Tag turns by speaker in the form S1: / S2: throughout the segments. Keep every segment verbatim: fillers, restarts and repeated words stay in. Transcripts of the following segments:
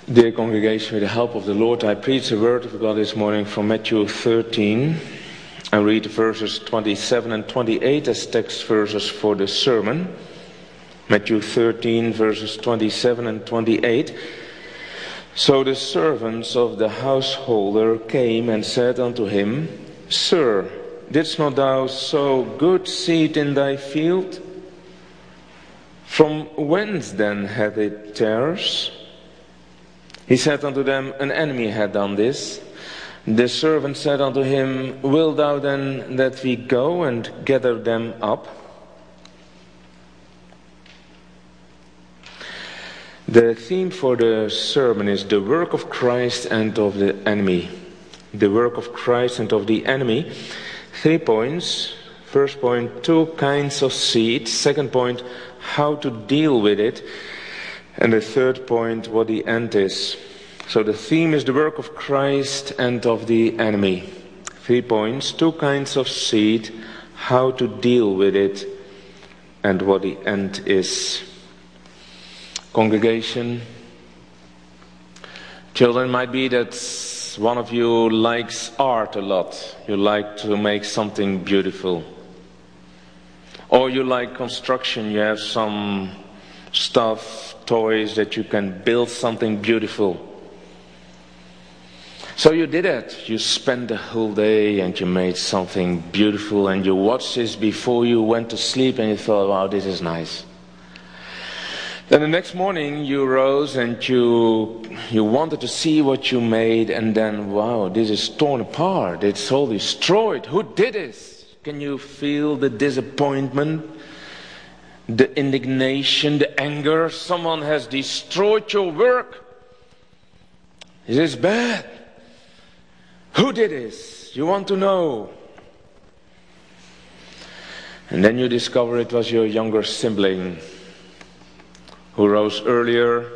S1: Dear congregation, with the help of the Lord, I preach the word of God this morning from Matthew thirteen. I read verses twenty-seven and twenty-eight as text verses for the sermon. Matthew thirteen, verses twenty-seven and twenty-eight. So the servants of the householder came and said unto him, Sir, didst not thou sow good seed in thy field? From whence then hath it tares? He said unto them, An enemy hath done this. The servant said unto him, Wilt thou then that we go and gather them up? The theme for the sermon is the work of Christ and of the enemy. The work of Christ and of the enemy. Three points. First point, two kinds of seed. Second point, how to deal with it. And the third point, what the end is. So the theme is the work of Christ and of the enemy. Three points, two kinds of seed, how to deal with it, and what the end is. Congregation, children, might be that one of you likes art a lot. You like to make something beautiful. Or you like construction, you have some stuff, toys that you can build something beautiful. So you did it. You spent the whole day and you made something beautiful and you watched this before you went to sleep and you thought, wow, this is nice. Then the next morning you rose and you you wanted to see what you made, and then, wow, this is torn apart. It's all destroyed. Who did this? Can you feel the disappointment? The indignation, the anger. Someone has destroyed your work. This is bad. Who did this? You want to know. And then you discover it was your younger sibling who rose earlier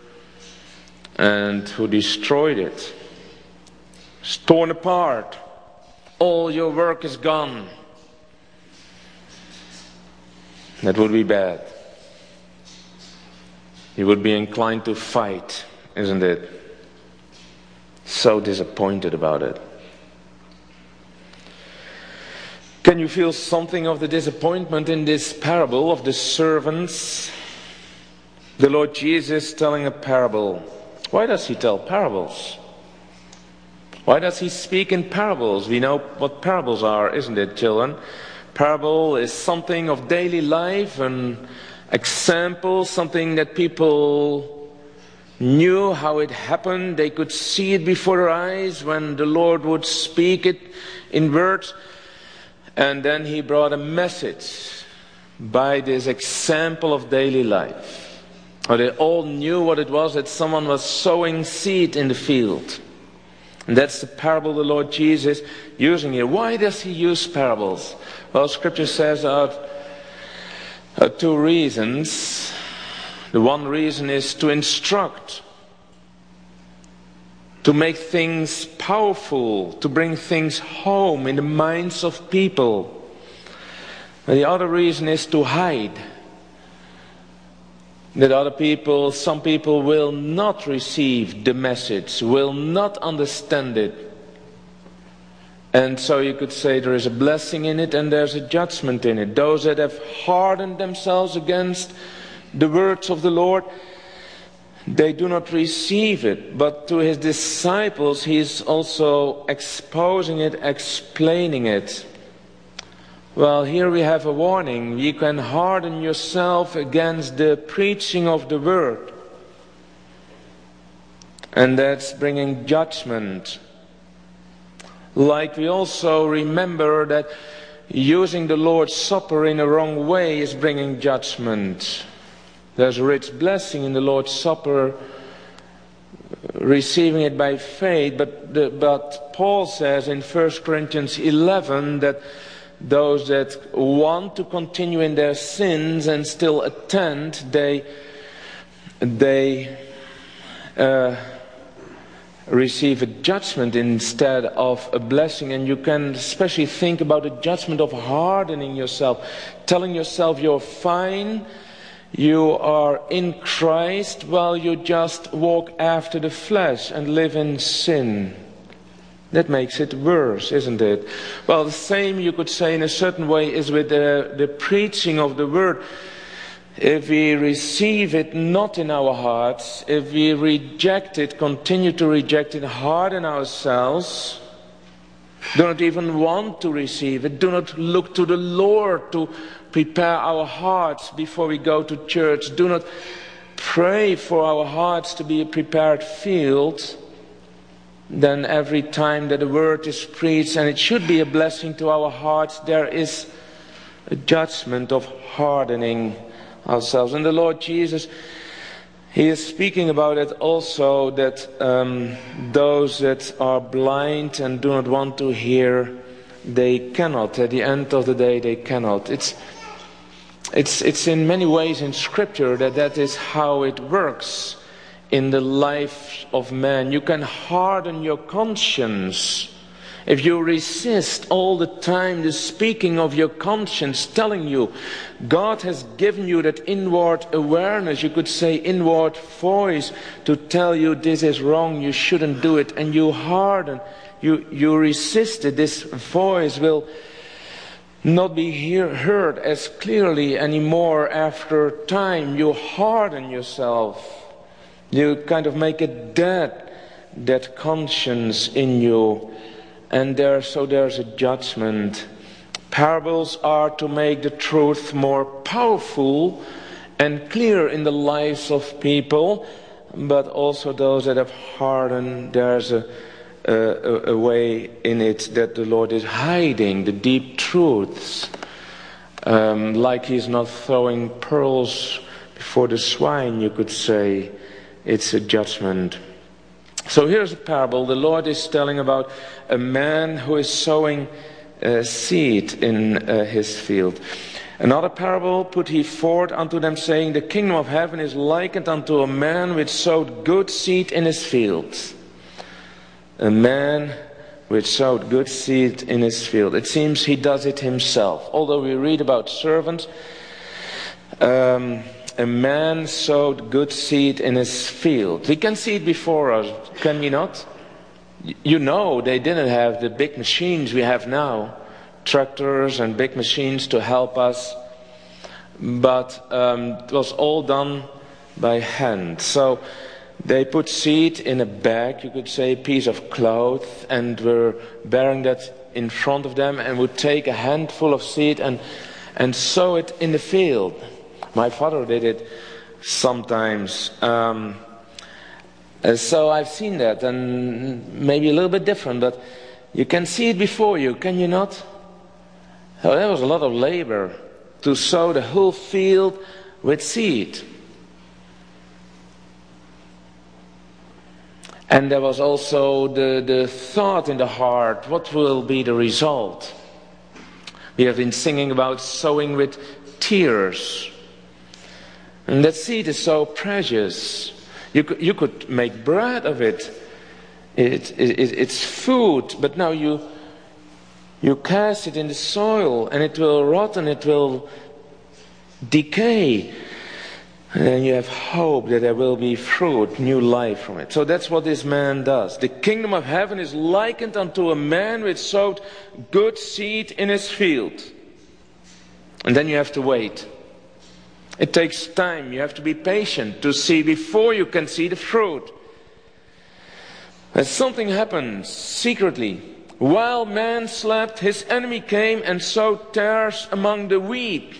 S1: and who destroyed it. It's torn apart. All your work is gone. That would be bad. You would be inclined to fight, isn't it? So disappointed about it. Can you feel something of the disappointment in this parable of the servants? The Lord Jesus telling a parable. Why does he tell parables? Why does he speak in parables? We know what parables are, isn't it, children? Parable is something of daily life, an example, something that people knew how it happened. They could see it before their eyes when the Lord would speak it in words. And then he brought a message by this example of daily life. Or they all knew what it was, that someone was sowing seed in the field. And that's the parable the Lord Jesus using here. Why does he use parables? Well, Scripture says there are two reasons. The one reason is to instruct, to make things powerful, to bring things home in the minds of people. And the other reason is to hide. That other people, some people will not receive the message, will not understand it. And so you could say there is a blessing in it and there's a judgment in it. Those that have hardened themselves against the words of the Lord, they do not receive it. But to his disciples, he is also exposing it, explaining it. Well, here we have a warning. You can harden yourself against the preaching of the word. And that's bringing judgment. Like we also remember that using the Lord's Supper in a wrong way is bringing judgment. There's a rich blessing in the Lord's Supper, receiving it by faith. But, the, but Paul says in First Corinthians eleven that those that want to continue in their sins and still attend, they, they uh, receive a judgment instead of a blessing. And you can especially think about the judgment of hardening yourself, telling yourself you're fine, you are in Christ while you just walk after the flesh and live in sin. That makes it worse, isn't it? Well, the same you could say in a certain way is with the, the preaching of the word. If we receive it not in our hearts, if we reject it, continue to reject it, harden ourselves, do not even want to receive it, do not look to the Lord to prepare our hearts before we go to church, do not pray for our hearts to be a prepared field, then every time that the word is preached, and it should be a blessing to our hearts, there is a judgment of hardening ourselves. And the Lord Jesus, He is speaking about it also, that um, those that are blind and do not want to hear, they cannot. At the end of the day, they cannot. It's it's it's in many ways in Scripture that that is how it works in the life of man. You can harden your conscience if you resist all the time the speaking of your conscience telling you. God has given you that inward awareness, you could say inward voice, to tell you this is wrong, you shouldn't do it, and you harden, you, you resist it. This voice will not be hear, heard as clearly anymore after time. You harden yourself. You kind of make it dead, that conscience in you. And there, so there's a judgment. Parables are to make the truth more powerful and clear in the lives of people, but also those that have hardened, there's a, a, a way in it that the Lord is hiding the deep truths, um, like He's not throwing pearls before the swine, you could say. It's a judgment. So here's a parable. The Lord is telling about a man who is sowing uh, seed in uh, his field. Another parable put he forth unto them, saying, the kingdom of heaven is likened unto a man which sowed good seed in his field. A man which sowed good seed in his field. It seems he does it himself. Although we read about servants, um, a man sowed good seed in his field. We can see it before us, can we not? You know, they didn't have the big machines we have now, tractors and big machines to help us, but um, it was all done by hand. So they put seed in a bag, you could say, a piece of cloth, and were bearing that in front of them, and would take a handful of seed and, and sow it in the field. My father did it sometimes. Um, so I've seen that, and maybe a little bit different, but you can see it before you, can you not? So there was a lot of labor to sow the whole field with seed. And there was also the, the thought in the heart, what will be the result? We have been singing about sowing with tears. And that seed is so precious. You could, you could make bread of it. It, it, it. It's food, but now you, you cast it in the soil and it will rot and it will decay. And then you have hope that there will be fruit, new life from it. So that's what this man does. The kingdom of heaven is likened unto a man which sowed good seed in his field. And then you have to wait. It takes time. You have to be patient to see before you can see the fruit. And something happens secretly. While man slept, his enemy came and sowed tares among the wheat.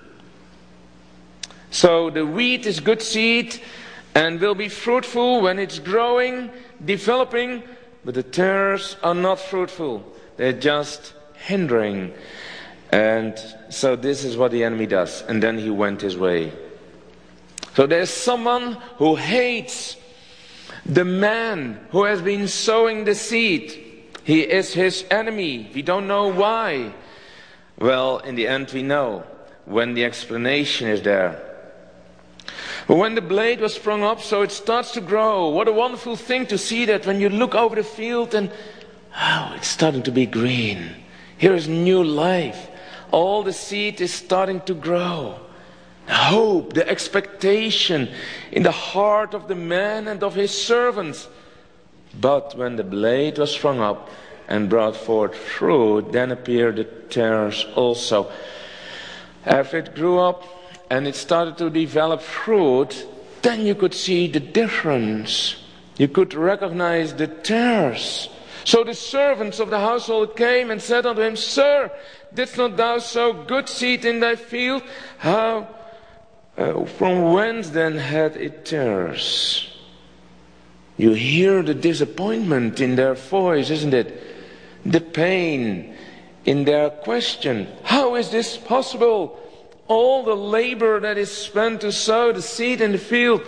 S1: So the wheat is good seed and will be fruitful when it's growing, developing, but the tares are not fruitful. They're just hindering. And so this is what the enemy does. And then he went his way. So there's someone who hates the man who has been sowing the seed. He is his enemy. We don't know why. Well, in the end we know when the explanation is there. But when the blade was sprung up, so it starts to grow. What a wonderful thing to see that when you look over the field and, oh, it's starting to be green. Here is new life. All the seed is starting to grow. hope, the expectation in the heart of the man and of his servants. But when the blade was sprung up and brought forth fruit, then appeared the tares also. After it grew up and it started to develop fruit, then you could see the difference. You could recognize the tares. So the servants of the household came and said unto him, Sir, didst not thou sow good seed in thy field? How, uh, from whence then had it tares? You hear the disappointment in their voice, isn't it? The pain in their question. How is this possible? All the labor that is spent to sow the seed in the field.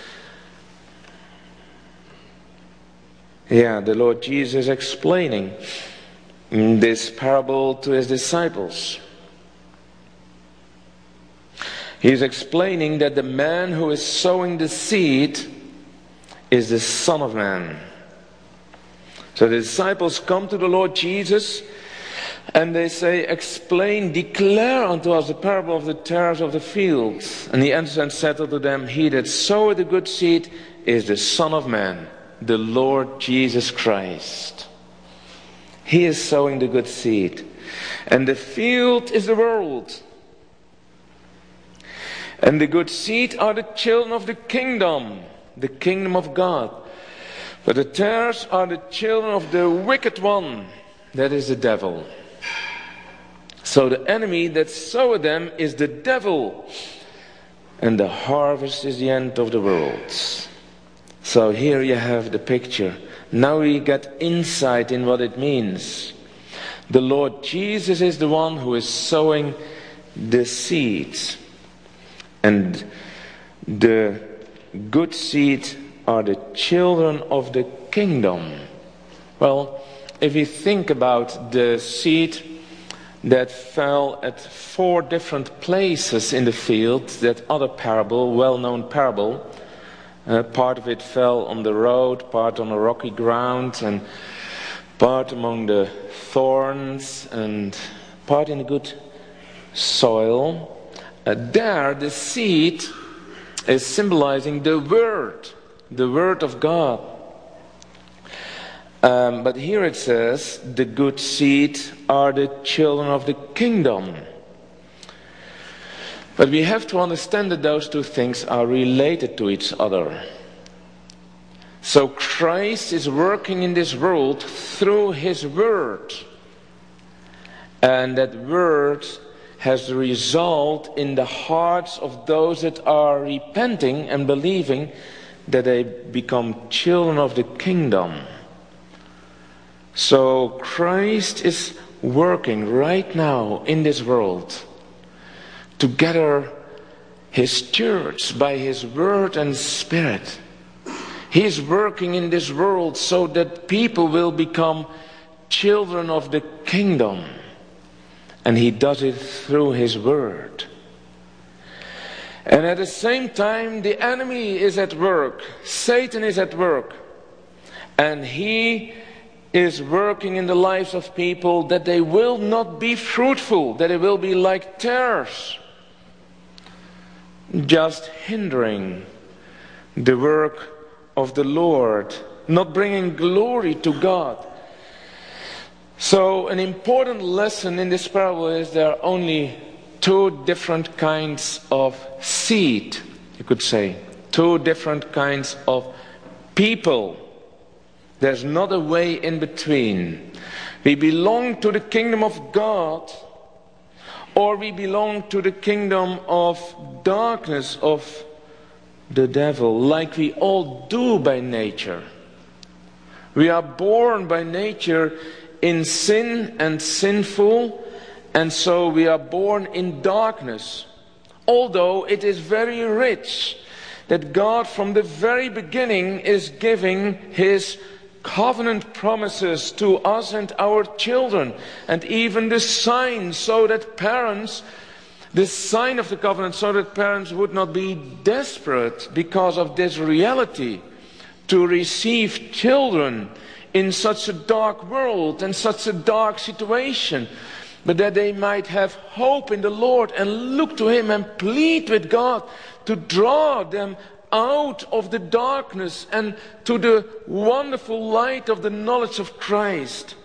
S1: Yeah, the Lord Jesus explaining this parable to his disciples. He is explaining that the man who is sowing the seed is the Son of Man. So the disciples come to the Lord Jesus and they say, explain, declare unto us the parable of the tares of the field. And he answered and said unto them, He that soweth the good seed is the Son of Man, the Lord Jesus Christ. He is sowing the good seed. And the field is the world. And the good seed are the children of the kingdom, the kingdom of God. But the tares are the children of the wicked one, that is the devil. So the enemy that soweth them is the devil. And the harvest is the end of the world. So here you have the picture. Now we get insight in what it means. The Lord Jesus is the one who is sowing the seeds. And the good seed are the children of the kingdom. Well, if you think about the seed that fell at four different places in the field, that other parable, well-known parable, uh, part of it fell on the road, part on a rocky ground, and part among the thorns, and part in the good soil. Uh, there, the seed is symbolizing the Word, the Word of God. Um, but here it says, the good seed are the children of the kingdom. But we have to understand that those two things are related to each other. So Christ is working in this world through His Word. And that Word has the result in the hearts of those that are repenting and believing that they become children of the kingdom. So Christ is working right now in this world to gather His church by His Word and Spirit. He is working in this world so that people will become children of the kingdom. And He does it through His Word. And at the same time, the enemy is at work. Satan is at work. And he is working in the lives of people that they will not be fruitful, that they will be like tares, just hindering the work of the Lord, not bringing glory to God. So an important lesson in this parable is there are only two different kinds of seed, you could say. Two different kinds of people. There's not a way in between. We belong to the kingdom of God, or we belong to the kingdom of darkness, of the devil, like we all do by nature. We are born by nature in sin and sinful, and so we are born in darkness. Although it is very rich that God from the very beginning is giving His covenant promises to us and our children, and even the sign, so that parents, the sign of the covenant, so that parents would not be desperate because of this reality to receive children in such a dark world and such a dark situation. but that they might have hope in the Lord and look to Him and plead with God to draw them out of the darkness and to the wonderful light of the knowledge of Christ.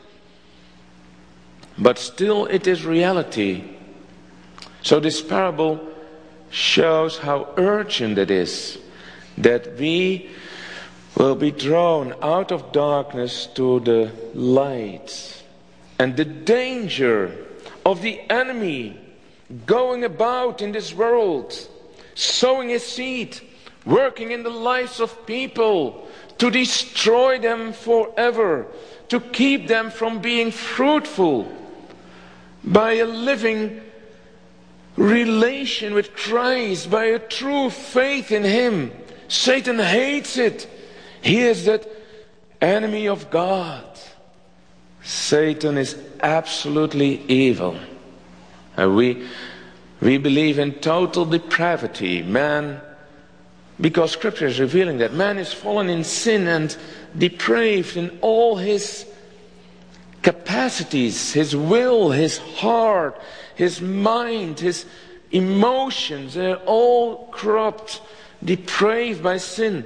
S1: But still it is reality. So this parable shows how urgent it is that we will be drawn out of darkness to the light, and the danger of the enemy going about in this world, sowing his seed, working in the lives of people to destroy them forever, to keep them from being fruitful by a living relation with Christ, by a true faith in Him. Satan hates it. He is that enemy of God. Satan is absolutely evil. And we, we believe in total depravity. Man, because Scripture is revealing that man is fallen in sin and depraved in all his capacities, his will, his heart, his mind, his emotions. They're all corrupt, depraved by sin.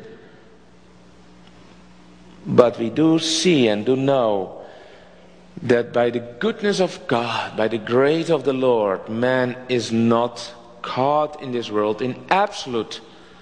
S1: But we do see and do know that by the goodness of God, by the grace of the Lord, man is not caught in this world in absolute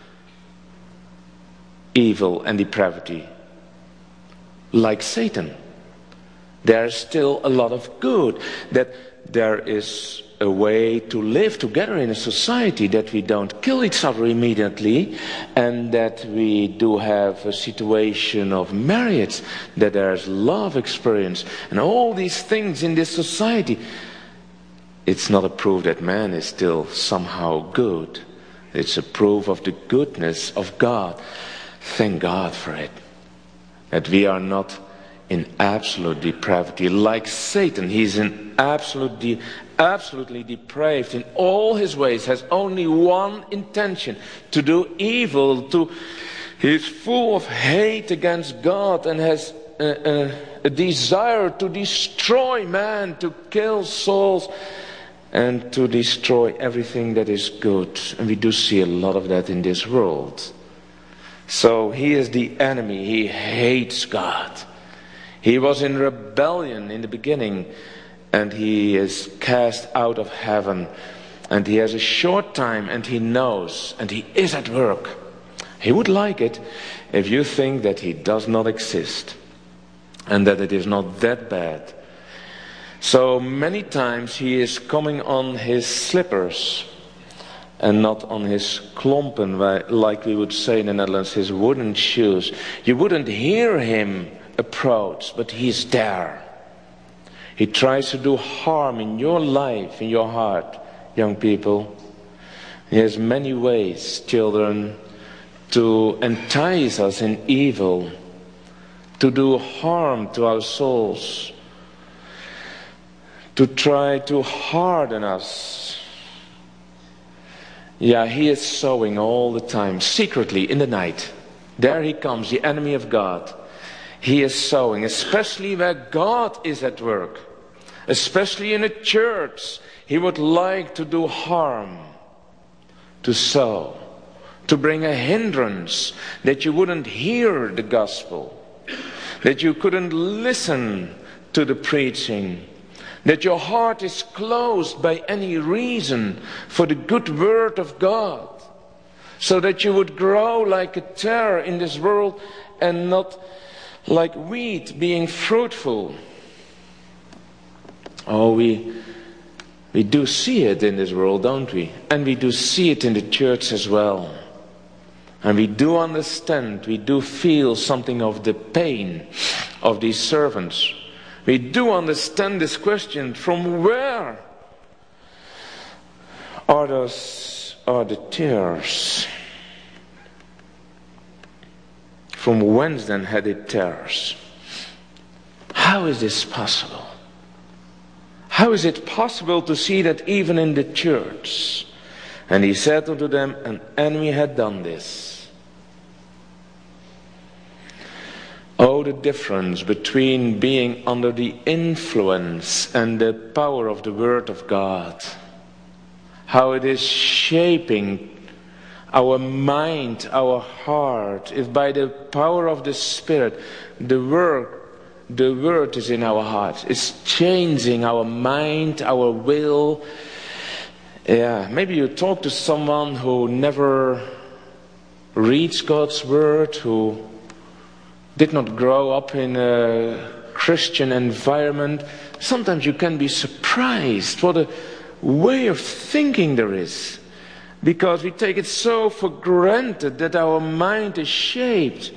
S1: evil and depravity like Satan. There is still a lot of good, that there is a way to live together in a society, that we don't kill each other immediately, and that we do have a situation of marriage, that there's love experience, and all these things in this society. It's not a proof that man is still somehow good. It's a proof of the goodness of God. Thank God for it, that we are not in absolute depravity like Satan. He's in absolute de- absolutely depraved in all his ways, has only one intention: to do evil. To he's full of hate against God and has a, a, a desire to destroy man, to kill souls and to destroy everything that is good. And we do see a lot of that in this world. So he is the enemy. He hates God. He was in rebellion in the beginning, and he is cast out of heaven, and he has a short time, and he knows, and he is at work. He would like it if you think that he does not exist and that it is not that bad. So many times he is coming on his slippers and not on his klompen, like we would say in the Netherlands, his wooden shoes. You wouldn't hear him approach, but he's there. He tries to do harm in your life, in your heart, young people. He has many ways, children, to entice us in evil, to do harm to our souls, to try to harden us. Yeah, he is sowing all the time, secretly in the night. There he comes, the enemy of God. He is sowing, especially where God is at work, especially in a church. He would like to do harm, to sow, to bring a hindrance, that you wouldn't hear the gospel, that you couldn't listen to the preaching, that your heart is closed by any reason for the good word of God, so that you would grow like a tare in this world and not like wheat being fruitful. Oh, we we do see it in this world, don't we? And we do see it in the church as well. And we do understand, we do feel something of the pain of these servants. We do understand this question: from where are those are the tears? From whence then had it tears? How is this possible? How is it possible to see that even in the church? And he said unto them, an enemy had done this. O Oh, the difference between being under the influence and the power of the Word of God. How it is shaping our mind, our heart. If by the power of the Spirit, the Word, the Word is in our heart. It's changing our mind, our will. Yeah, maybe you talk to someone who never reads God's Word, who did not grow up in a Christian environment. Sometimes you can be surprised what a way of thinking there is. Because we take it so for granted that our mind is shaped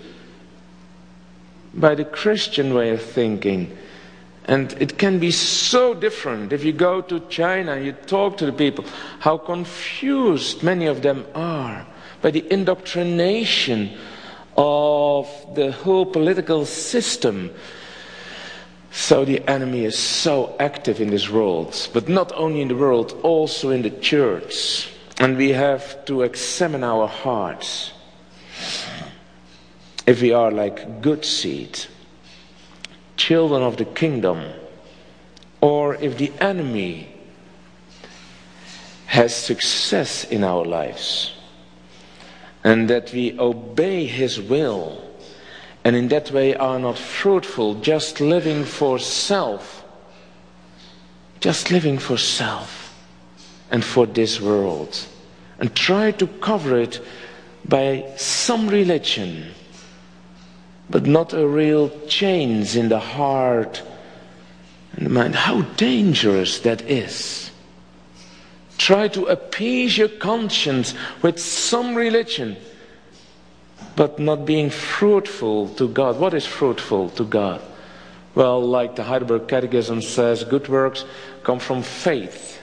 S1: by the Christian way of thinking. And it can be so different. If you go to China and you talk to the people, how confused many of them are by the indoctrination of the whole political system. So the enemy is so active in this world, but not only in the world, also in the church. And we have to examine our hearts. If we are like good seed, children of the kingdom, or if the enemy has success in our lives, and that we obey his will, and in that way are not fruitful, just living for self, just living for self and for this world, and try to cover it by some religion, but not a real change in the heart and the mind. How dangerous that is. Try to appease your conscience with some religion, but not being fruitful to God. What is fruitful to God? Well, like the Heidelberg Catechism says, good works come from faith,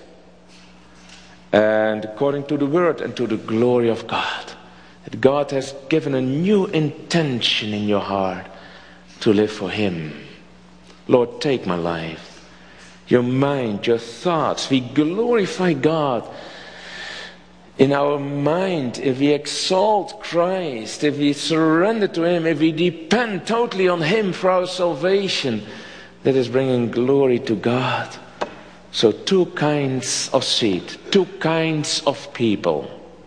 S1: and according to the Word and to the glory of God. That God has given a new intention in your heart to live for Him. Lord, take my life, your mind, your thoughts. We glorify God in our mind if we exalt Christ, if we surrender to Him, if we depend totally on Him for our salvation. That is bringing glory to God. So two kinds of seed, two kinds of people.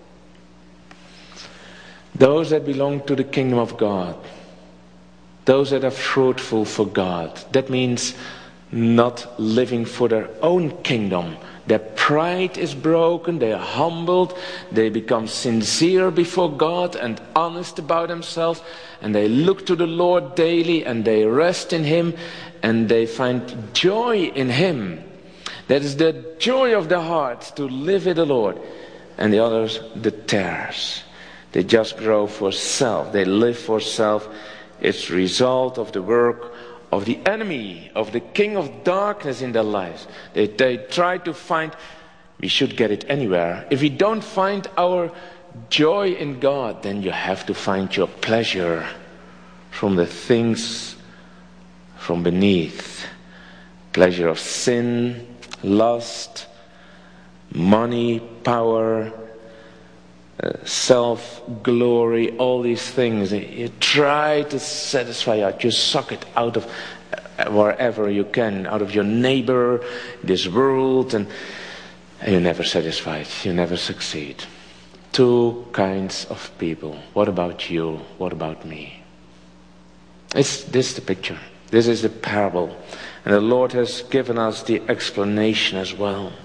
S1: Those that belong to the kingdom of God, those that are fruitful for God. That means not living for their own kingdom. Their pride is broken, they are humbled, they become sincere before God and honest about themselves, and they look to the Lord daily and they rest in Him and they find joy in Him. That is the joy of the heart, to live with the Lord. And the others, the tares. They just grow for self, they live for self. It's the result of the work of the enemy, of the king of darkness in their lives. They, they try to find, we should get it anywhere. If we don't find our joy in God, then you have to find your pleasure from the things from beneath. Pleasure of sin, lust, money, power, uh, self-glory, all these things. You try to satisfy out. You suck it out of uh, wherever you can, out of your neighbor, this world, and, and you're never satisfied. You never succeed. Two kinds of people. What about you? What about me? It's this the picture. This is the parable. And the Lord has given us the explanation as well.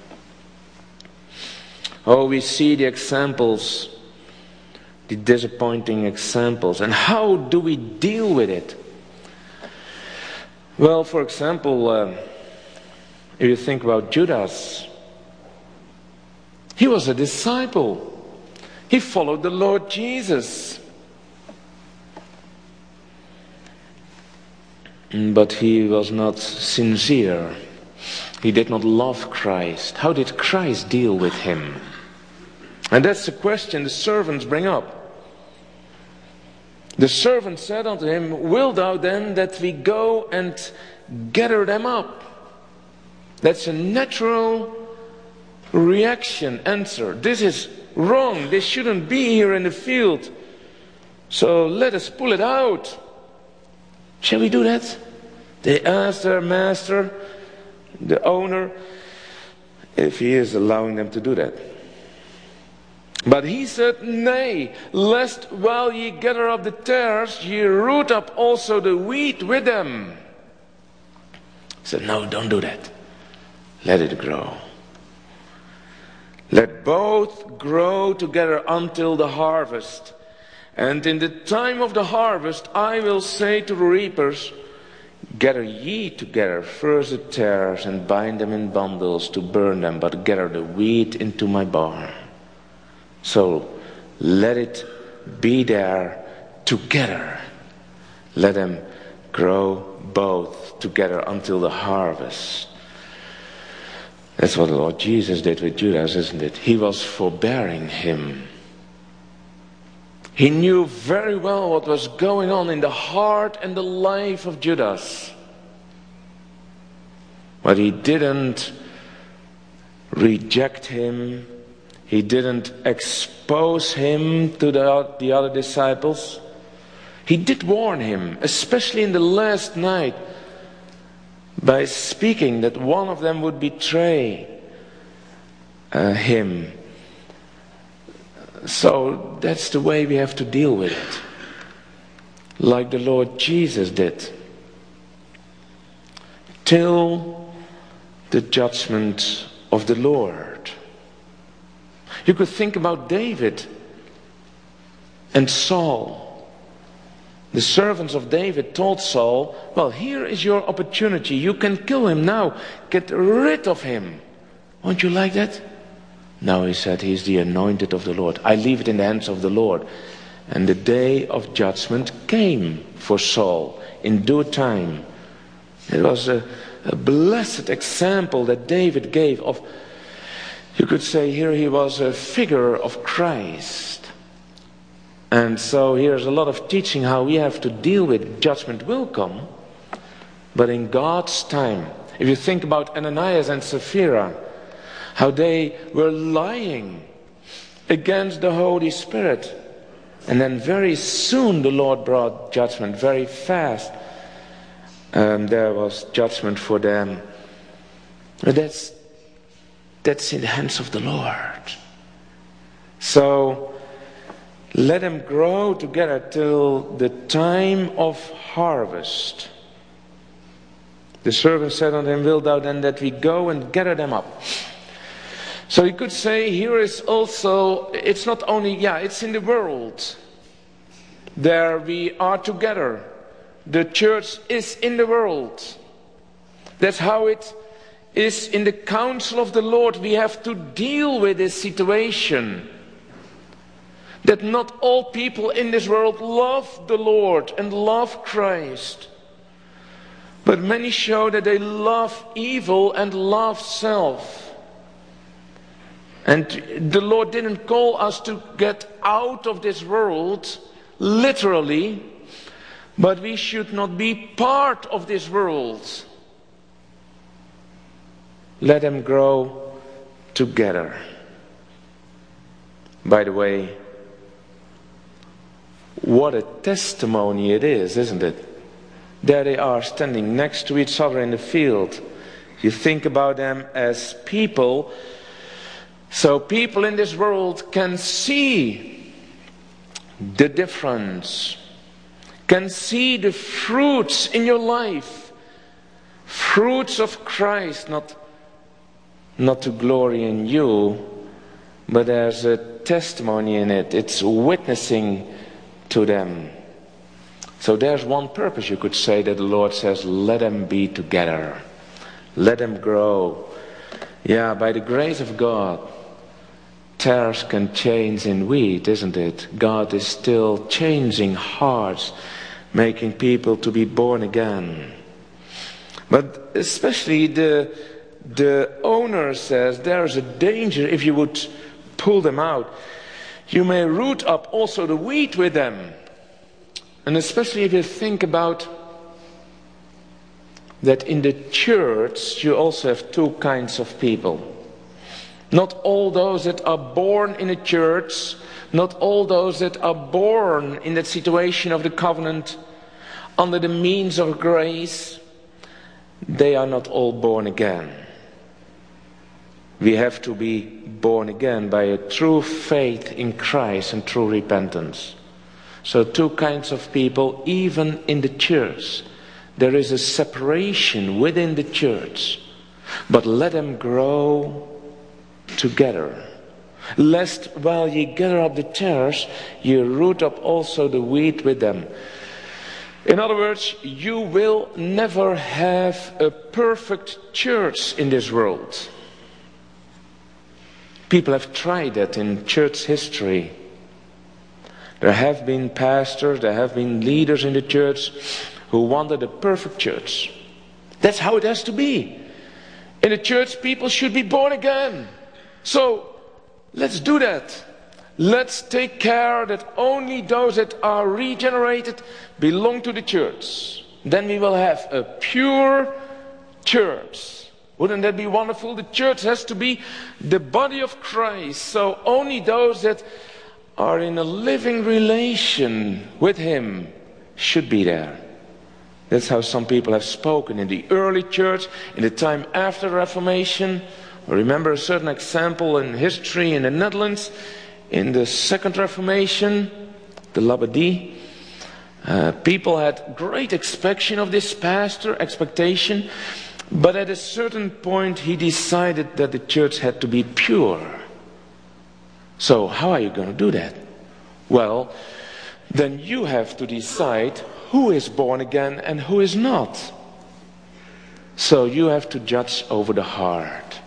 S1: Oh, we see the examples, the disappointing examples. And how do we deal with it? Well, for example, uh, if you think about Judas, he was a disciple. He followed the Lord Jesus. But he was not sincere. He did not love Christ. How did Christ deal with him? And that's the question the servants bring up. The servant said unto him, wilt thou then that we go and gather them up? That's a natural reaction, answer. This is wrong. They shouldn't be here in the field. So let us pull it out. Shall we do that? They asked their master, the owner, if he is allowing them to do that. But he said, nay, lest while ye gather up the tares, ye root up also the wheat with them. He said, no, don't do that. Let it grow. Let both grow together until the harvest. And in the time of the harvest, I will say to the reapers, gather ye together first the tares and bind them in bundles to burn them, but gather the wheat into my barn. So let it be there together. Let them grow both together until the harvest. That's what the Lord Jesus did with Judas, isn't it? He was forbearing him. He knew very well what was going on in the heart and the life of Judas. But he didn't reject him. He didn't expose him to the, the other disciples. He did warn him, especially in the last night, by speaking that one of them would betray uh, him. So that's the way we have to deal with it, like the Lord Jesus did, till the judgment of the Lord. You could think about David and Saul. The servants of David told Saul, well, here is your opportunity. You can kill him now. Get rid of him. Won't you like that? No, he said, he is the anointed of the Lord. I leave it in the hands of the Lord. And the day of judgment came for Saul in due time. It was a, a blessed example that David gave of, you could say here he was a figure of Christ. And so here's a lot of teaching how we have to deal with judgment will come, but in God's time. If you think about Ananias and Sapphira, how they were lying against the Holy Spirit. And then very soon the Lord brought judgment, very fast. Um, there was judgment for them. But that's, that's in the hands of the Lord. So let them grow together till the time of harvest. The servant said unto him, wilt thou then that we go and gather them up? So you could say here is also, it's not only, yeah, it's in the world. There we are together. The church is in the world. That's how it is in the counsel of the Lord. We have to deal with this situation. That not all people in this world love the Lord and love Christ. But many show that they love evil and love self. And the Lord didn't call us to get out of this world, literally, but we should not be part of this world. Let them grow together. By the way, what a testimony it is, isn't it? There they are standing next to each other in the field. You think about them as people. So people in this world can see the difference, can see the fruits in your life, fruits of Christ, not, not to glory in you, but there's a testimony in it. It's witnessing to them. So there's one purpose, you could say, that the Lord says, let them be together, let them grow. Yeah, by the grace of God, tares can change in wheat, isn't it? God is still changing hearts, making people to be born again. But especially the, the owner says there is a danger if you would pull them out. You may root up also the wheat with them. And especially if you think about that in the church you also have two kinds of people. Not all those that are born in a church, not all those that are born in that situation of the covenant under the means of grace, they are not all born again. We have to be born again by a true faith in Christ and true repentance. So two kinds of people, even in the church. There is a separation within the church, but let them grow together. Lest while ye gather up the tares, ye root up also the wheat with them. In other words, you will never have a perfect church in this world. People have tried that in church history. There have been pastors, there have been leaders in the church who wanted a perfect church. That's how it has to be. In the church, people should be born again. So, let's do that. Let's take care that only those that are regenerated belong to the church. Then we will have a pure church. Wouldn't that be wonderful? The church has to be the body of Christ. So only those that are in a living relation with Him should be there. That's how some people have spoken in the early church, in the time after the Reformation. I remember a certain example in history in the Netherlands, in the Second Reformation, the Labadie. Uh, people had great expectation of this pastor, expectation, but at a certain point he decided that the church had to be pure. So how are you going to do that? Well, then you have to decide who is born again and who is not. So you have to judge over the heart.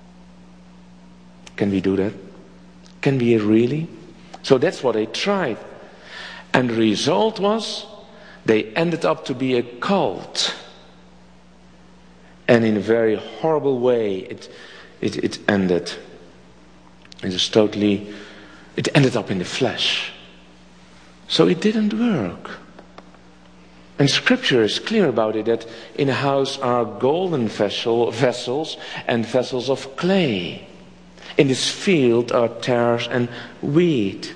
S1: Can we do that? Can we really? So that's what they tried. And the result was, they ended up to be a cult. And in a very horrible way, it, it, it ended. It was totally, it ended up in the flesh. So it didn't work. And Scripture is clear about it, that in a house are golden vessel, vessels and vessels of clay. In this field are tares and wheat.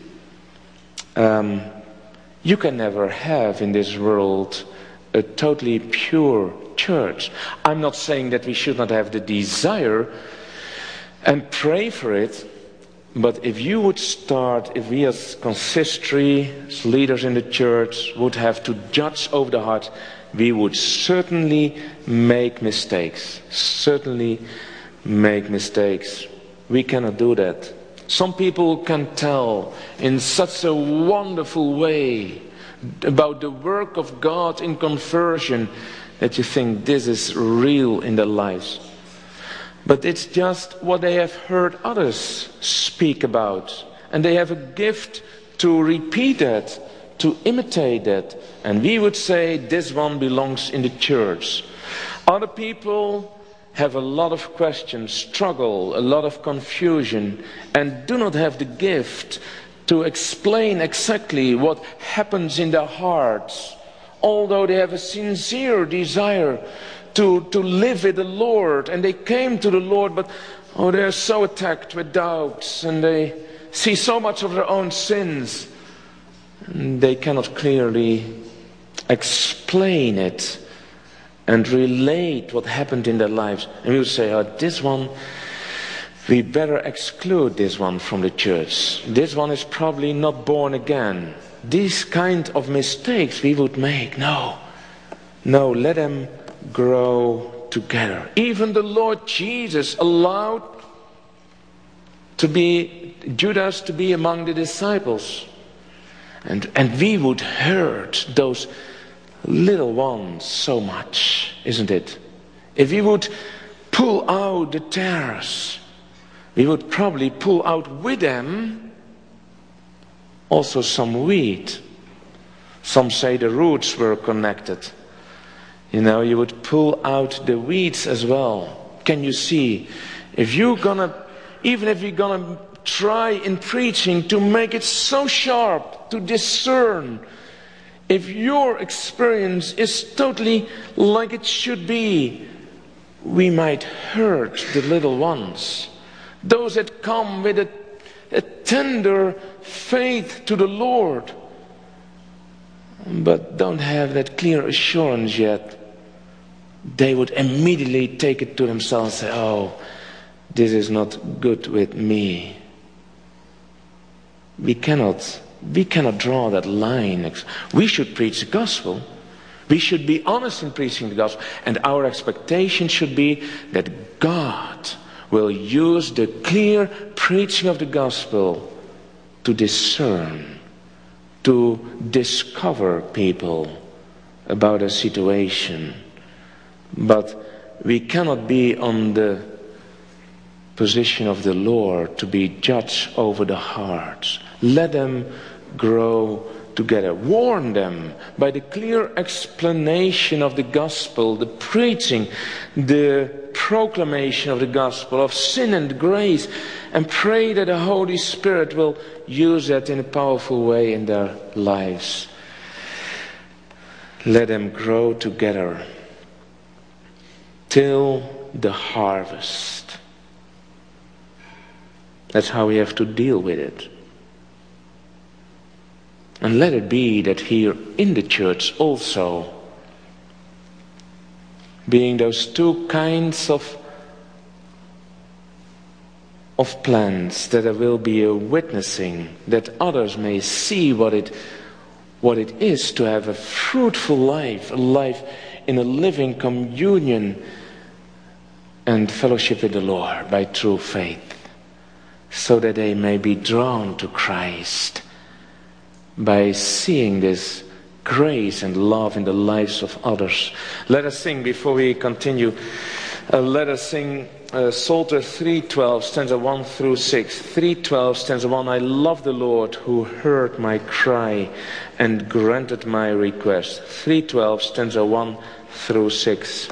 S1: Um, you can never have in this world a totally pure church. I'm not saying that we should not have the desire and pray for it, but if you would start, if we as consistory, as leaders in the church, would have to judge over the heart, we would certainly make mistakes. Certainly make mistakes. We cannot do that. Some people can tell in such a wonderful way about the work of God in conversion that you think this is real in their lives. But it's just what they have heard others speak about. And they have a gift to repeat that, to imitate that. And we would say this one belongs in the church. Other people have a lot of questions, struggle, a lot of confusion, and do not have the gift to explain exactly what happens in their hearts, although they have a sincere desire to, to live with the Lord, and they came to the Lord, but oh, they are so attacked with doubts, and they see so much of their own sins, and they cannot clearly explain it and relate what happened in their lives. And we would say, oh, this one, we better exclude this one from the church. This one is probably not born again. These kind of mistakes we would make. No, no, let them grow together. Even the Lord Jesus allowed to be Judas to be among the disciples. And, and we would hurt those little ones so much, isn't it? If we would pull out the tares, we would probably pull out with them also some wheat. Some say the roots were connected. You know, you would pull out the weeds as well. Can you see? If you're gonna, even if you're gonna try in preaching to make it so sharp, to discern, if your experience is totally like it should be, we might hurt the little ones. Those that come with a, a tender faith to the Lord. but don't have that clear assurance yet, they would immediately take it to themselves and say, oh, this is not good with me. We cannot, we cannot draw that line. We should preach the gospel. We should be honest in preaching the gospel. And our expectation should be that God will use the clear preaching of the gospel to discern, to discover people about a situation. But we cannot be on the position of the Lord to be judge over the hearts. Let them grow together. Warn them by the clear explanation of the gospel, the preaching, the proclamation of the gospel of sin and grace, and pray that the Holy Spirit will use that in a powerful way in their lives. Let them grow together till the harvest. That's how we have to deal with it. And let it be that here in the church also, being those two kinds of of plans, that there will be a witnessing, that others may see what it what it is to have a fruitful life, a life in a living communion and fellowship with the Lord by true faith, so that they may be drawn to Christ by seeing this grace and love in the lives of others. Let us sing before we continue. Uh, let us sing uh, Psalter three twelve, stanza one through six. three twelve, stanza one. I love the Lord who heard my cry and granted my request. three twelve, stanza one through six.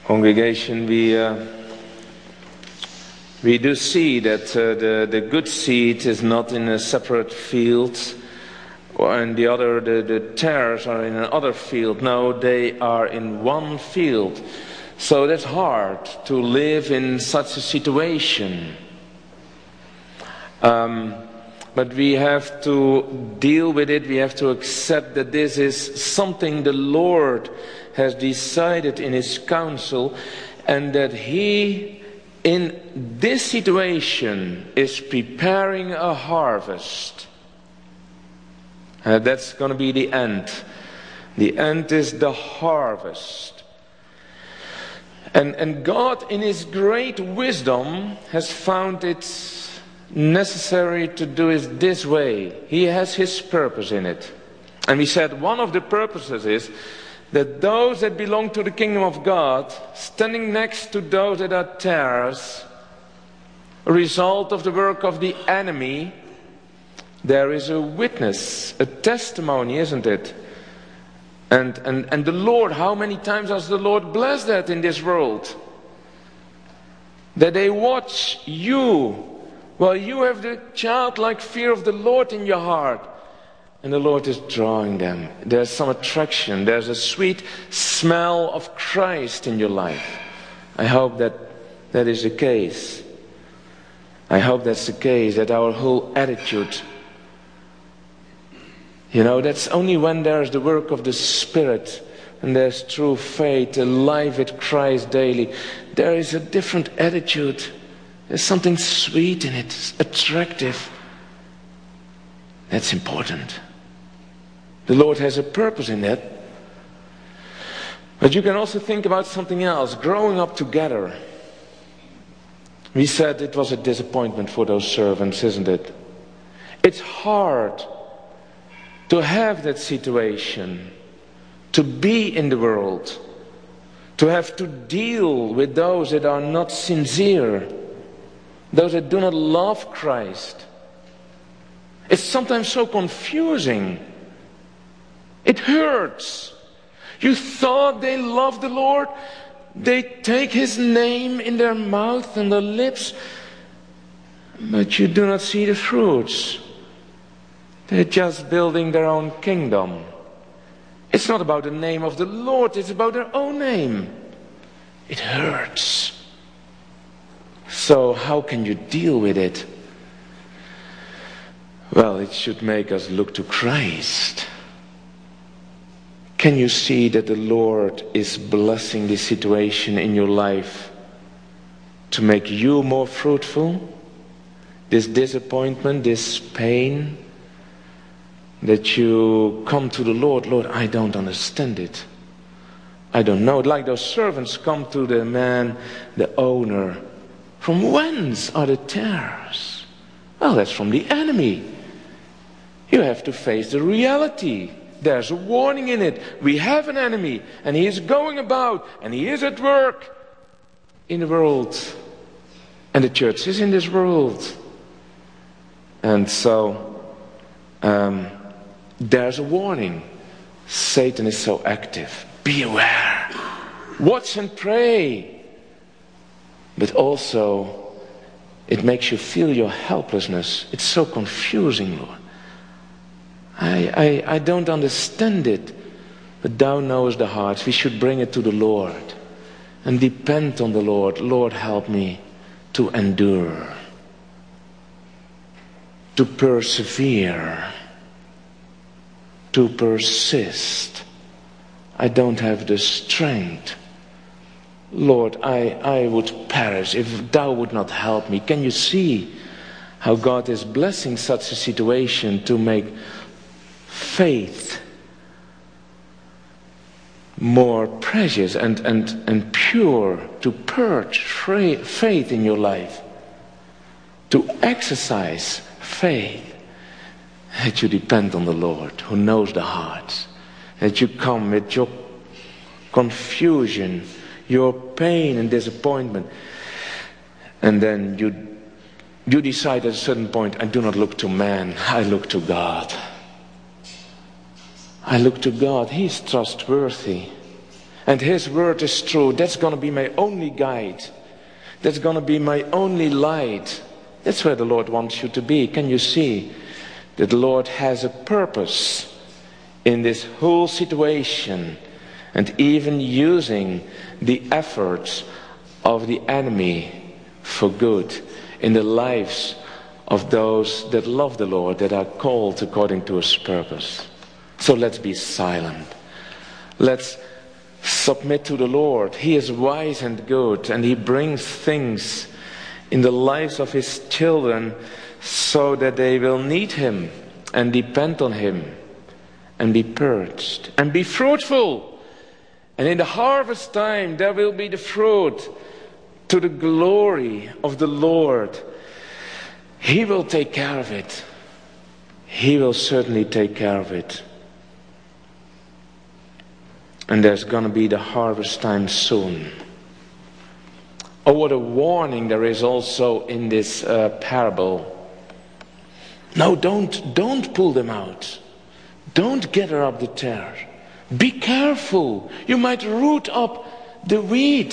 S1: Congregation, we uh, we do see that uh, the the good seed is not in a separate field, and the other the, the tares are in another field. No, they are in one field. So that's hard to live in such a situation. Um, but we have to deal with it. We have to accept that this is something the Lord has decided in His counsel, and that He, in this situation, is preparing a harvest. Uh, that's going to be the end. The end is the harvest. And, and God, in His great wisdom, has found it necessary to do it this way. He has His purpose in it. And we said one of the purposes is that those that belong to the kingdom of God, standing next to those that are tares, a result of the work of the enemy, there is a witness, a testimony, isn't it? And, and, and the Lord, how many times has the Lord blessed that in this world? That they watch you while you have the childlike fear of the Lord in your heart. And the Lord is drawing them. There's some attraction. There's a sweet smell of Christ in your life. I hope that that is the case. I hope that's the case, that our whole attitude, you know, that's only when there's the work of the Spirit and there's true faith, alive with Christ daily, there is a different attitude. There's something sweet in it, attractive. That's important. The Lord has a purpose in that. But you can also think about something else, growing up together. We said it was a disappointment for those servants, isn't it? It's hard to have that situation, to be in the world, to have to deal with those that are not sincere, those that do not love Christ. It's sometimes so confusing. It hurts. You thought they loved the Lord. They take His name in their mouth and their lips, but you do not see the fruits. They're just building their own kingdom. It's not about the name of the Lord, it's about their own name. It hurts. So how can you deal with it? Well, it should make us look to Christ. Can you see that the Lord is blessing this situation in your life to make you more fruitful? This disappointment, this pain, that you come to the Lord, Lord, I don't understand it. I don't know. Like those servants come to the man, the owner. From whence are the tares? Well, that's from the enemy. You have to face the reality. There's a warning in it. We have an enemy, and he is going about, and he is at work in the world. And the church is in this world. And so, um, there's a warning. Satan is so active. Be aware. Watch and pray. But also, it makes you feel your helplessness. It's so confusing, Lord. I, I, I don't understand it, but Thou knowest the hearts. We should bring it to the Lord and depend on the Lord. Lord, help me to endure, to persevere, to persist. I don't have the strength. Lord, I, I would perish if Thou would not help me. Can you see how God is blessing such a situation to make faith more precious and, and, and pure, to purge faith in your life, to exercise faith, that you depend on the Lord who knows the hearts, that you come with your confusion, your pain and disappointment, and then you you decide at a certain point, I do not look to man, I look to God. I look to God. He is trustworthy. and His word is true, that's going to be my only guide. That's going to be my only light. That's where the Lord wants you to be. Can you see that the Lord has a purpose in this whole situation, and even using the efforts of the enemy for good in the lives of those that love the Lord, that are called according to His purpose. So let's be silent. Let's submit to the Lord. He is wise and good, and He brings things in the lives of His children so that they will need Him and depend on Him and be purged and be fruitful. And in the harvest time there will be the fruit to the glory of the Lord. He will take care of it. He will certainly take care of it. And there's going to be the harvest time soon. Oh, what a warning there is also in this uh, parable. No, don't, don't pull them out. Don't gather up the tares. Be careful. You might root up the weed.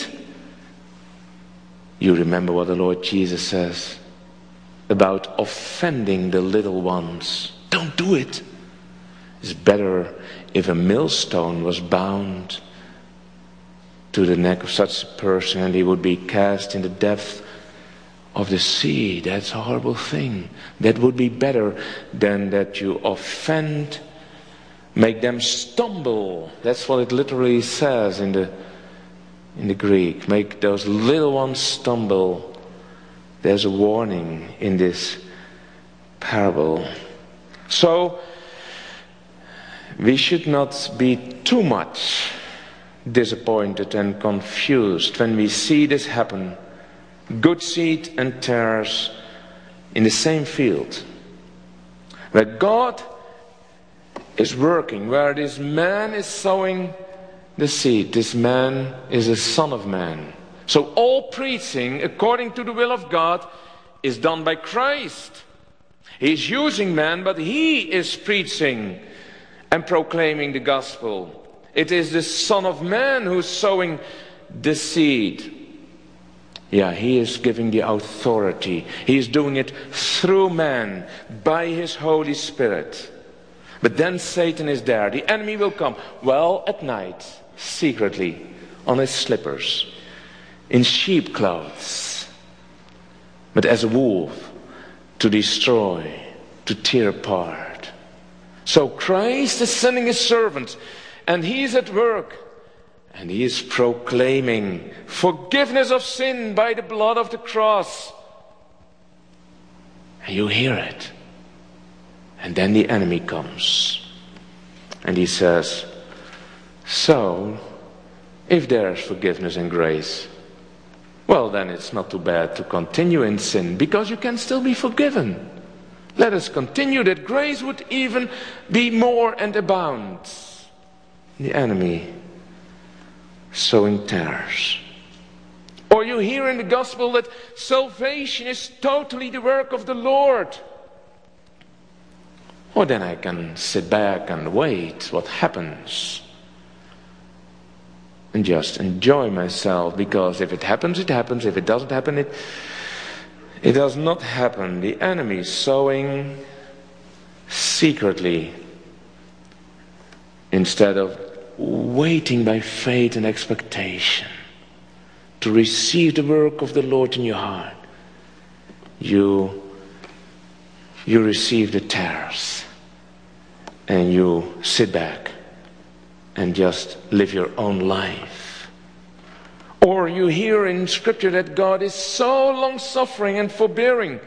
S1: You remember what the Lord Jesus says about offending the little ones. Don't do it. It's better if a millstone was bound to the neck of such a person and he would be cast in the depth of the sea. That's a horrible thing. That would be better than that you offend, make them stumble. That's what it literally says in the in the Greek. Make those little ones stumble. There's a warning in this parable. So we should not be too much disappointed and confused when we see this happen. Good seed and tares in the same field. Where God is working, where this man is sowing the seed. This man is a son of man. So all preaching according to the will of God is done by Christ. He's using man, but He is preaching and proclaiming the gospel. It is the Son of Man who's sowing the seed. Yeah, He is giving the authority. He is doing it through man, by His Holy Spirit. But then Satan is there. The enemy will come. Well, at night, secretly, on his slippers, in sheep clothes, but as a wolf, to destroy, to tear apart. So Christ is sending His servant, and He is at work, and He is proclaiming forgiveness of sin by the blood of the cross. And you hear it. And then the enemy comes, and he says, so, if there's forgiveness and grace, well, then it's not too bad to continue in sin, because you can still be forgiven. Let us continue that grace would even be more and abound. The enemy sowing tares. Or you hear in the gospel that salvation is totally the work of the Lord. Or then I can sit back and wait what happens. And just enjoy myself, because if it happens, it happens. If it doesn't happen, it It does not happen. The enemy sowing secretly instead of waiting by faith and expectation to receive the work of the Lord in your heart. You, you receive the tares and you sit back and just live your own life. Or you hear in Scripture that God is so long-suffering and forbearing.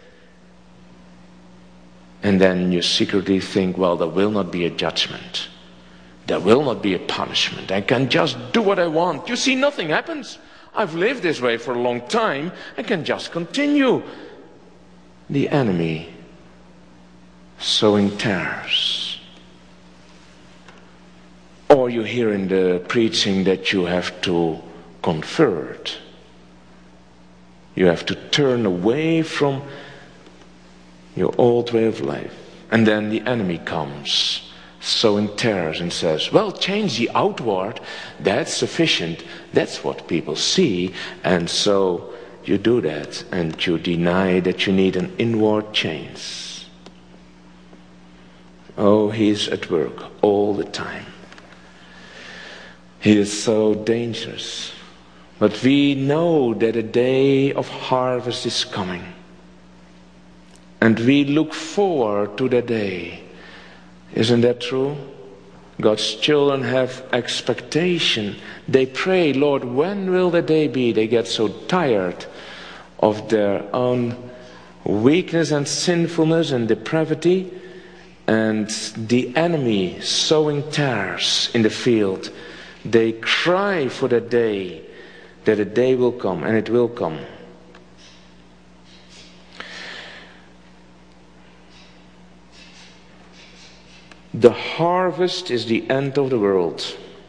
S1: And then you secretly think, well, there will not be a judgment. There will not be a punishment. I can just do what I want. You see, nothing happens. I've lived this way for a long time. I can just continue. The enemy sowing tares. Or you hear in the preaching that you have to convert. You have to turn away from your old way of life. And then the enemy comes sowing tares and says, well, change the outward, that's sufficient, that's what people see, and so you do that and you deny that you need an inward change. Oh, he's at work all the time. He is so dangerous. But we know that a day of harvest is coming. And we look forward to that day. Isn't that true? God's children have expectation. They pray, Lord, when will the day be? They get so tired of their own weakness and sinfulness and depravity, and the enemy sowing tares in the field. They cry for that day, that a day will come, and it will come. The harvest is the end of the world,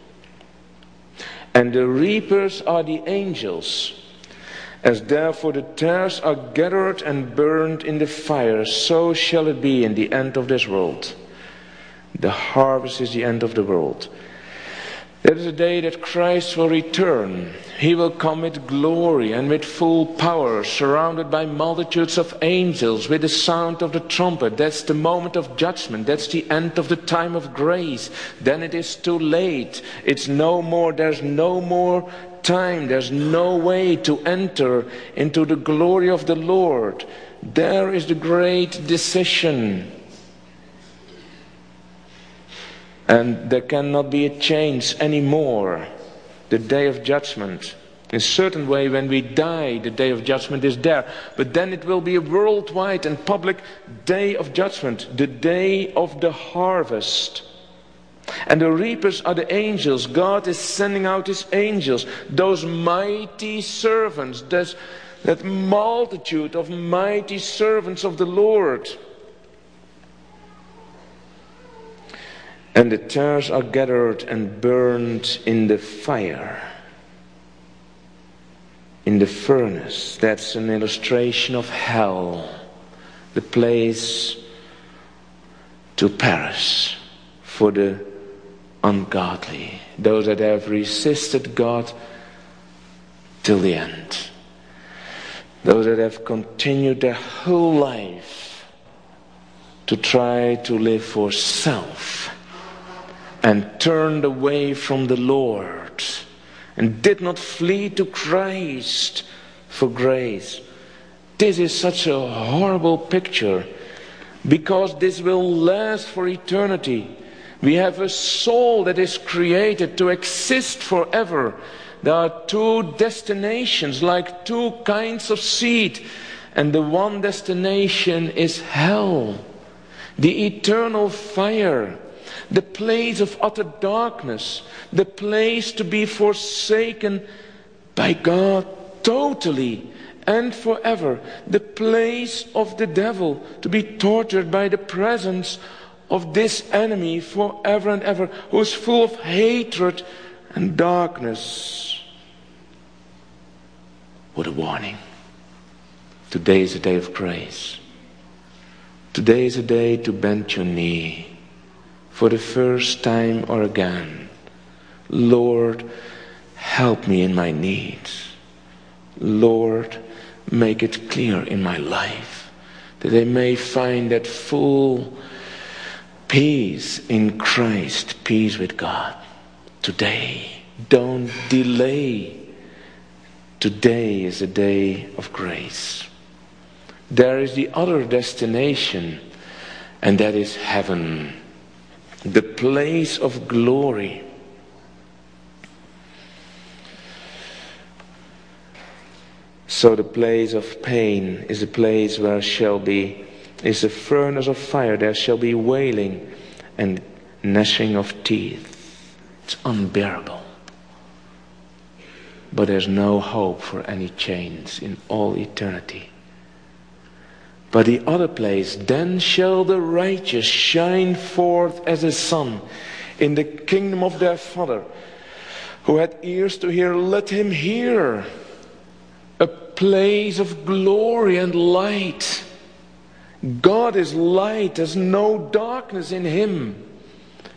S1: and the reapers are the angels. As therefore the tares are gathered and burned in the fire, so shall it be in the end of this world. The harvest is the end of the world. There is a day that Christ will return. He will come with glory and with full power, surrounded by multitudes of angels, with the sound of the trumpet. That's the moment of judgment. That's the end of the time of grace. Then it is too late. It's no more, there's no more time. There's no way to enter into the glory of the Lord. There is the great decision. And there cannot be a change anymore. The day of judgment. In a certain way, when we die, the day of judgment is there. But then it will be a worldwide and public day of judgment. The day of the harvest. And the reapers are the angels. God is sending out his angels. Those mighty servants. Those, that multitude of mighty servants of the Lord. And the tares are gathered and burned in the fire, in the furnace. That's an illustration of hell, the place to perish for the ungodly, those that have resisted God till the end, those that have continued their whole life to try to live for self, and turned away from the Lord, and did not flee to Christ for grace. This is such a horrible picture, because this will last for eternity. We have a soul that is created to exist forever. There are two destinations, like two kinds of seed, and the one destination is hell, the eternal fire. The place of utter darkness, the place to be forsaken by God totally and forever, the place of the devil to be tortured by the presence of this enemy forever and ever, who is full of hatred and darkness. What a warning. Today is a day of grace. Today is a day to bend your knee. For the first time or again, Lord, help me in my needs. Lord, make it clear in my life that I may find that full peace in Christ, peace with God. Today, don't delay. Today is a day of grace. There is the other destination, and that is heaven. The place of glory. So the place of pain is a place where shall be, is a furnace of fire. There shall be wailing and gnashing of teeth. It's unbearable. But there's no hope for any change in all eternity. But the other place, then shall the righteous shine forth as the sun in the kingdom of their Father. Who had ears to hear, let him hear. A place of glory and light. God is light, there's no darkness in him.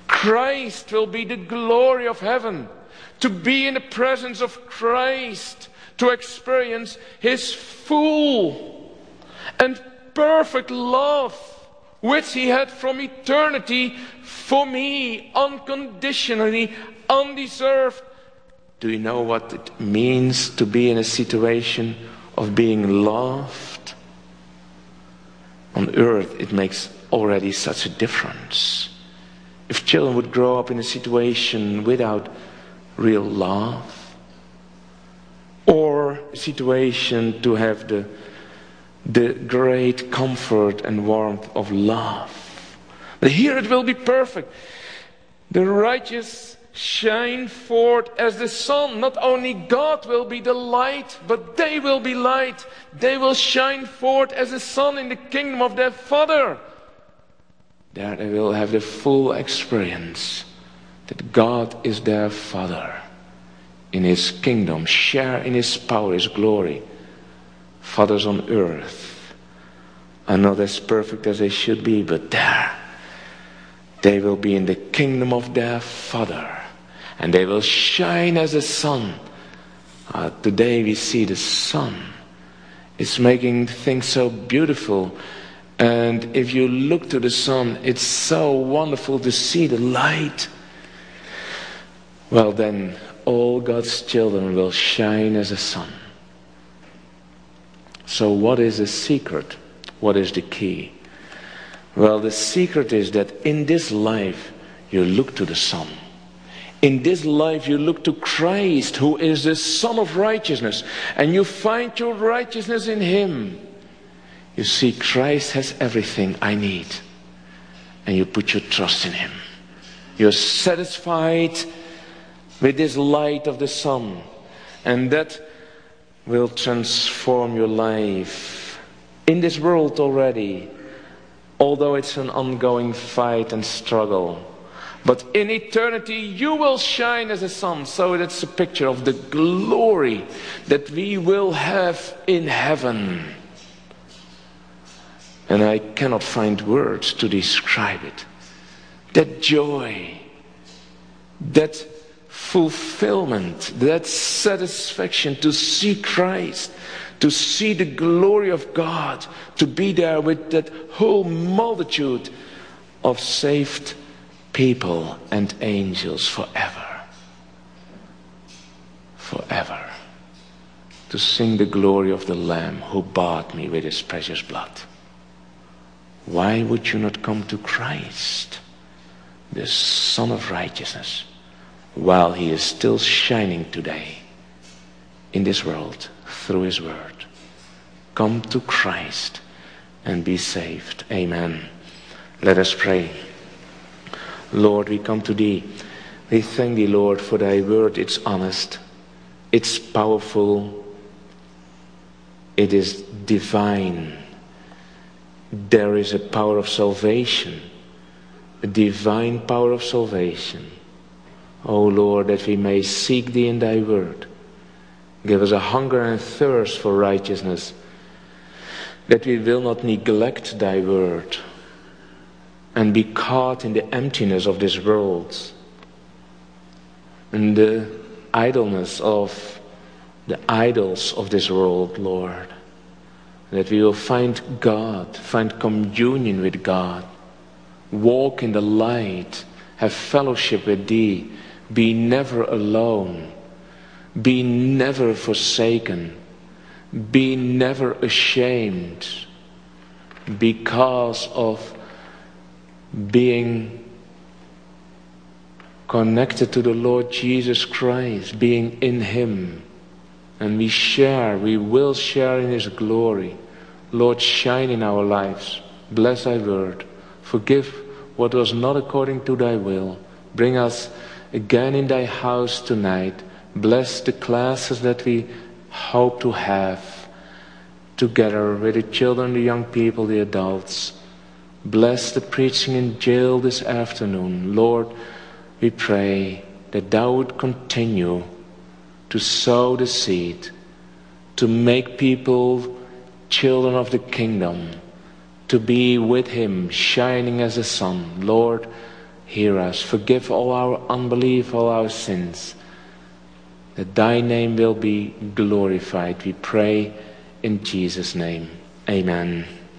S1: Christ will be the glory of heaven. To be in the presence of Christ, to experience His full and perfect love, which He had from eternity for me, unconditionally, undeserved. Do you know what it means to be in a situation of being loved? On earth, it makes already such a difference. If children would grow up in a situation without real love, or a situation to have the, the great comfort and warmth of love. But here it will be perfect. The righteous shine forth as the sun. Not only God will be the light, but they will be light. They will shine forth as the sun in the kingdom of their Father. There they will have the full experience that God is their Father. In His kingdom, share in His power, His glory. Fathers on earth are not as perfect as they should be, but there they will be in the kingdom of their Father. And they will shine as a sun. Uh, today we see the sun. It's making things so beautiful. And if you look to the sun, it's so wonderful to see the light. Well then, all God's children will shine as a sun. So what is the secret? What is the key? Well, the secret is that in this life you look to the sun. In this life you look to Christ, who is the Son of righteousness, and you find your righteousness in Him. You see, Christ has everything I need, and you put your trust in Him. You're satisfied with this light of the sun, and that will transform your life in this world already, although it's an ongoing fight and struggle. But in eternity you will shine as a sun. So that's a picture of the glory that we will have in heaven. And I cannot find words to describe it. That joy, that fulfillment, that satisfaction to see Christ, to see the glory of God, to be there with that whole multitude of saved people and angels forever. Forever. To sing the glory of the Lamb who bought me with His precious blood. Why would you not come to Christ, the Son of righteousness, while He is still shining today in this world through His word? Come to Christ and be saved. Amen. Let us pray. Lord, we come to Thee. We thank Thee, Lord, for Thy word. It's honest. It's powerful. It is divine. There is a power of salvation. A divine power of salvation. O Lord, that we may seek Thee in Thy word. Give us a hunger and thirst for righteousness. That we will not neglect Thy word and be caught in the emptiness of this world and the idleness of the idols of this world, Lord. That we will find God, find communion with God, walk in the light, have fellowship with Thee, be never alone, be never forsaken, be never ashamed because of being connected to the Lord Jesus Christ, being in Him. And we share, we will share in His glory. Lord, shine in our lives. Bless Thy word. Forgive what was not according to Thy will. Bring us again in Thy house tonight. Bless the classes that we hope to have together with the children, the young people, the adults. Bless the preaching in jail this afternoon. Lord, we pray that Thou would continue to sow the seed, to make people children of the kingdom, to be with Him, shining as a sun. Lord, hear us. Forgive all our unbelief, all our sins, that thy name will be glorified. We pray in Jesus' name. Amen.